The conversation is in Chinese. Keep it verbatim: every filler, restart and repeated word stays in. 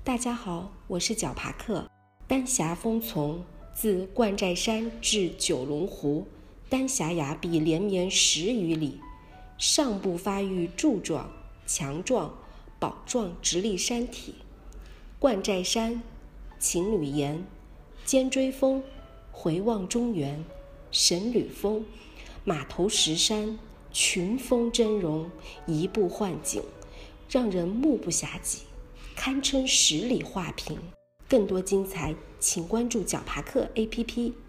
大家好，我是皎帕克。丹霞峰丛，自冠寨山至九龙湖，丹霞崖壁连绵十余里，上部发育柱状、强壮、宝状直立山体。冠寨山、秦吕岩、尖锥峰、回望中原、神吕峰、马头石山群峰峥嵘，移步换景，让人目不暇接，堪称十里画屏。更多精彩请关注皎帕克 A P P。